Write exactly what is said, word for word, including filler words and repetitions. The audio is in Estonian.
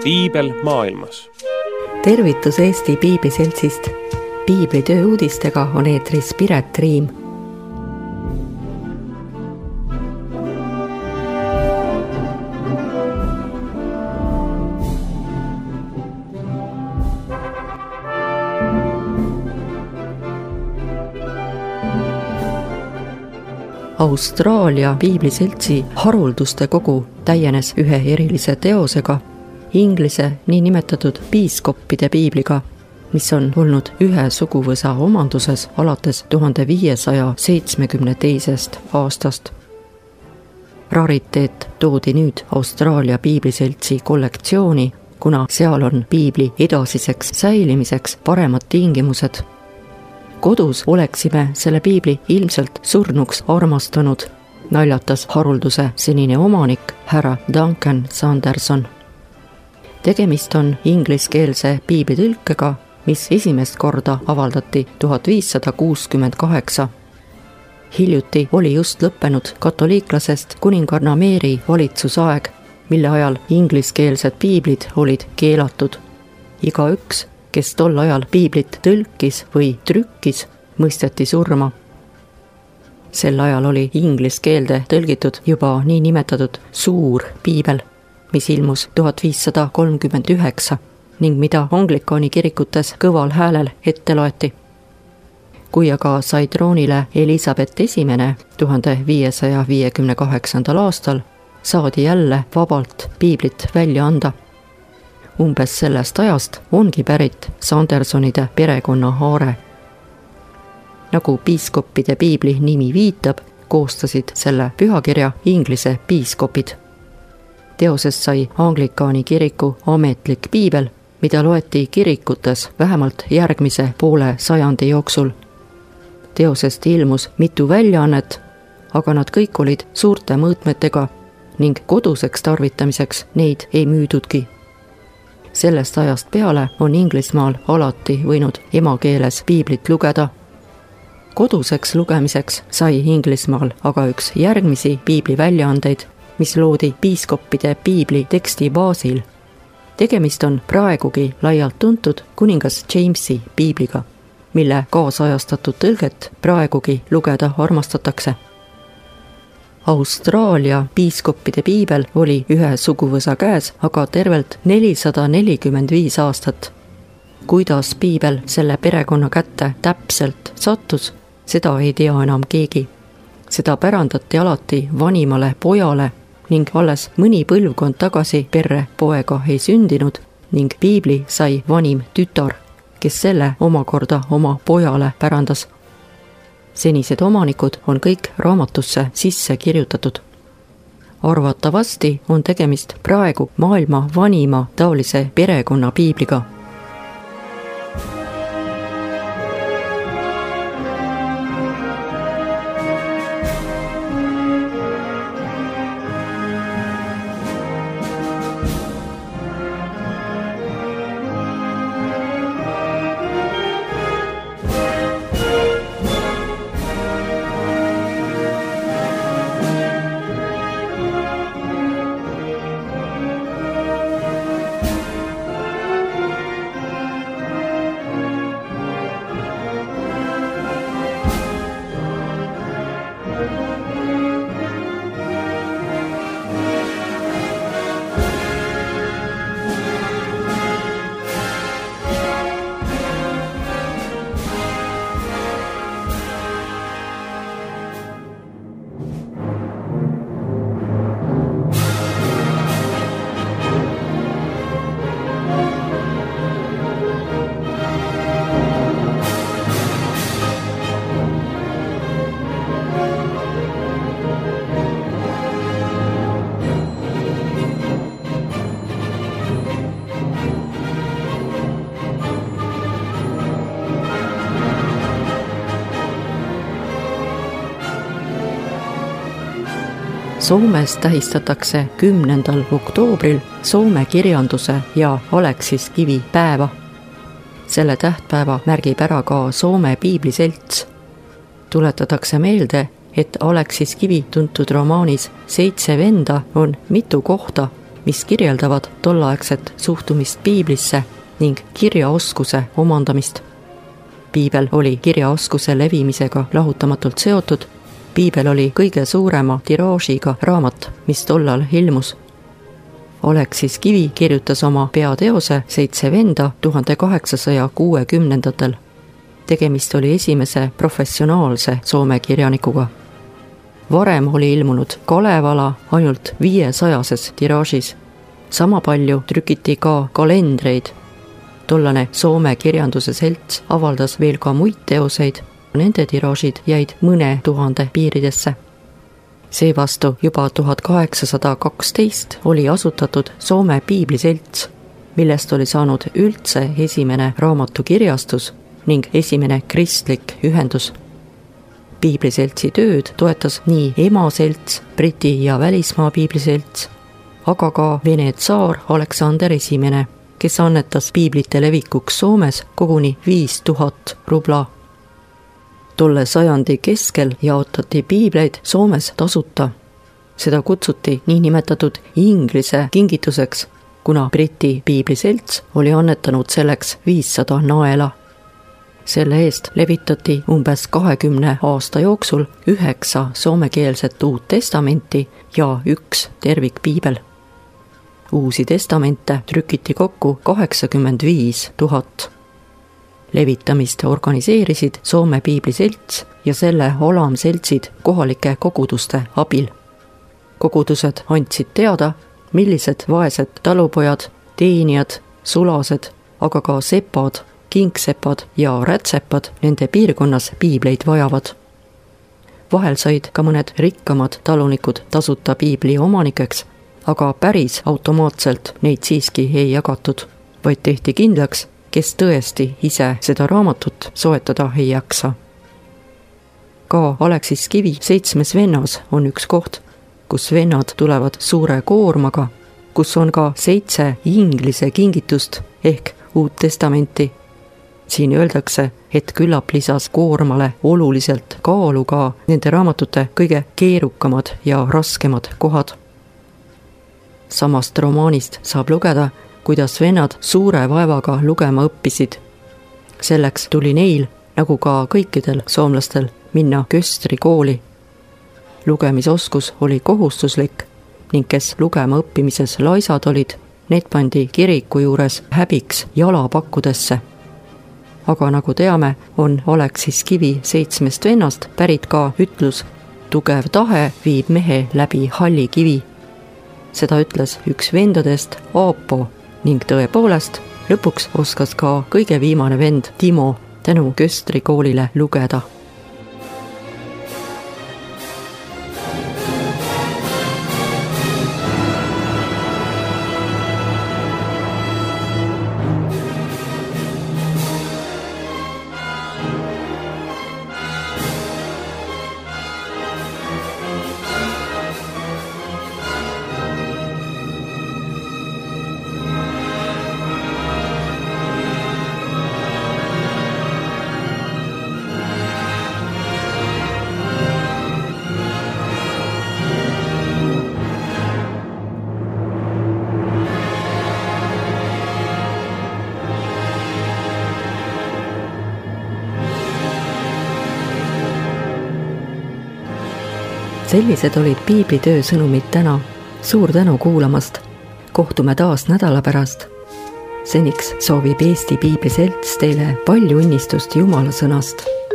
piibel maailmas. Tervitus Eesti Piibliseltsist. Piiblitöö uudistega on eetris Piret Riim. Austraalia Piibliseltsi harulduste kogu täienes ühe erilise teosega, inglise niinimetatud piiskoppide piibliga, mis on olnud ühe suguvõsa omanduses alates tuhande viiesaja seitsmekümne teisest aastast. Rariteet toodi nüüd Austraalia Piibliseltsi kollektsiooni, kuna seal on piibli edasiseks säilimiseks paremad tingimused. Kodus oleksime selle piibli ilmselt surnuks armastanud, naljatas harulduse senine omanik härra Duncan Sanderson. Tegemist on ingliskeelse piiblitõlkega, mis esimest korda avaldati tuhat viissada kuuskümmend kaheksa. Hiljuti oli just lõppenud katoliiklasest kuninganna Mary valitsusaeg, mille ajal ingliskeelsed piiblid olid keelatud. Igaüks, kes tol ajal piiblit tõlkis või trükkis, mõisteti surma. Sel ajal oli inglise keelde tõlgitud juba niinimetatud suur piibel, mis ilmus tuhat viissada kolmkümmend üheksa ning mida Anglikaani kirikutes kõval häälel ette loeti. Kui aga sai troonile Elisabeth esimene tuhande viiesaja viiekümne kaheksandal aastal, saadi jälle vabalt piiblit välja anda. Umbes sellest ajast ongi pärit Sandersonide perekonna haare. Nagu piiskoppide piibli nimi viitab, koostasid selle pühakirja inglise piiskopid. Teosest sai Anglikaani kiriku ametlik piibel, mida loeti kirikutes vähemalt järgmise poole sajandi jooksul. Teosest ilmus mitu väljaannet, aga nad kõik olid suurte mõõtmetega ning koduseks tarvitamiseks neid ei müüdudki. Sellest ajast peale on Inglismaal alati võinud emakeeles piiblit lugeda. Koduseks lugemiseks sai Inglismaal aga üks järgmisi piibli väljaandeid, mis loodi piiskoppide piibli teksti baasil. Tegemist on praegugi laialt tuntud kuningas Jamesi piibliga, mille kaasajastatud tõlget praegugi lugeda armastatakse. Austraalia piiskoppide piibel oli ühe suguvõsa käes aga tervelt nelisada nelikümmend viis aastat. Kuidas piibel selle perekonna kätte täpselt sattus, seda ei tea enam keegi. Seda pärandati alati vanimale pojale ning alles mõni põlvkond tagasi perre poega ei sündinud ning piibli sai vanim tütar, kes selle omakorda oma pojale pärandas. Senised omanikud on kõik raamatusse sisse kirjutatud. Arvatavasti on tegemist praegu maailma vanima taolise perekonna piibliga. Soomes tähistatakse kümnendal oktoobril Soome kirjanduse ja Aleksis Kivi päeva. Selle tähtpäeva märgib ära ka Soome Piibliselts. Tuletatakse meelde, et Aleksis Kivi tuntud romaanis Seitse venda on mitu kohta, mis kirjeldavad tolleaegset suhtumist piiblisse ning kirjaoskuse omandamist. Piibel oli kirjaoskuse levimisega lahutamatult seotud. Piibel oli kõige suurema tiraažiga raamat, mis tollal ilmus. Aleksis Kivi kirjutas oma peateose Seitse venda tuhande kaheksasaja kuuekümnendatel. Tegemist oli esimese professionaalse soome kirjanikuga. Varem oli ilmunud Kalevala ainult viiesajases tiraažis. Sama palju trükiti ka kalendreid. Tollane Soome kirjanduse selts avaldas veel ka muid teoseid. Nende tiraažid jäid mõne tuhande piiridesse. Seevastu juba tuhat kaheksasada kaksteist oli asutatud Soome piibliselts, millest oli saanud üldse esimene raamatukirjastus ning esimene kristlik ühendus. Piibliseltsi tööd toetas nii emaselts, Briti ja välismaa piibliselts, aga ka Vene tsaar Aleksander esimene, kes annetas piiblite levikuks Soomes koguni viis tuhat rubla. Tolle sajandi keskel jaotati piibleid Soomes tasuta. Seda kutsuti niinimetatud inglise kingituseks, kuna Briti piibliselts oli annetanud selleks viissada naela. Selle eest levitati umbes kahekümne aasta jooksul üheksa soomekeelset uut testamenti ja üks tervikpiibel. Uusi testamente trükiti kokku kaheksakümmend viis tuhat. Levitamist organiseerisid Soome piibliselts ja selle alamseltsid kohalike koguduste abil. Kogudused andsid teada, millised vaesed talupojad, teenijad, sulased, aga ka sepad, kingsepad ja rätsepad nende piirkonnas piibleid vajavad. Vahel said ka mõned rikkamad talunikud tasuta piibli omanikeks, aga päris automaatselt neid siiski ei jagatud, vaid tehti kindlaks, kes tõesti ise seda raamatut soetada ei jaksa. Ka Aleksis Kivi Seitsmes vennas on üks koht, kus vennad tulevad suure koormaga, kus on ka seitse inglise kingitust ehk uut testamenti. Siin öeldakse, et küllap lisas koormale oluliselt kaalu ka nende raamatute kõige keerukamad ja raskemad kohad. Samast romaanist saab lugeda, kuidas vennad suure vaevaga lugema õppisid. Selleks tuli neil, nagu ka kõikidel soomlastel, minna Köstri kooli. Lugemisoskus oli kohustuslik ning kes lugema õppimises laisad olid, need pandi kiriku juures häbiks jalapakkudesse. Aga nagu teame, on Aleksis Kivi Seitsmest vennast pärit ka ütlus tugev tahe viib mehe läbi halli kivi. Seda ütles üks vendadest, Aapo, ning tõepoolest lõpuks oskas ka kõige viimane vend Timo tänu Köstri koolile lugeda. Sellised olid piiblitöö sõnumid täna. Suur tänu kuulamast. Kohtume taas nädala pärast. Seniks soovib Eesti Piibliselts teile palju õnnistust Jumala sõnast.